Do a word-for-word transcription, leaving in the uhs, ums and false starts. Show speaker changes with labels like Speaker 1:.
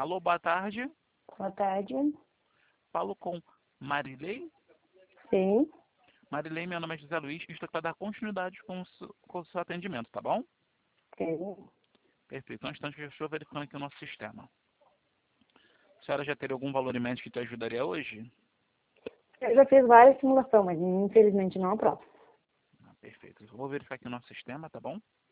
Speaker 1: Alô, boa tarde.
Speaker 2: Boa tarde.
Speaker 1: Falo com Marilei.
Speaker 2: Sim.
Speaker 1: Marilei, meu nome é José Luiz e estou aqui para dar continuidade com o, seu, com o seu atendimento, tá bom?
Speaker 2: Sim.
Speaker 1: Perfeito. Um instante que eu estou verificando aqui o nosso sistema. A senhora já teria algum valor em mente que te ajudaria hoje?
Speaker 2: Eu já fiz várias simulações, mas infelizmente não aprovo.
Speaker 1: Ah, perfeito. Eu vou verificar aqui o nosso sistema, tá bom?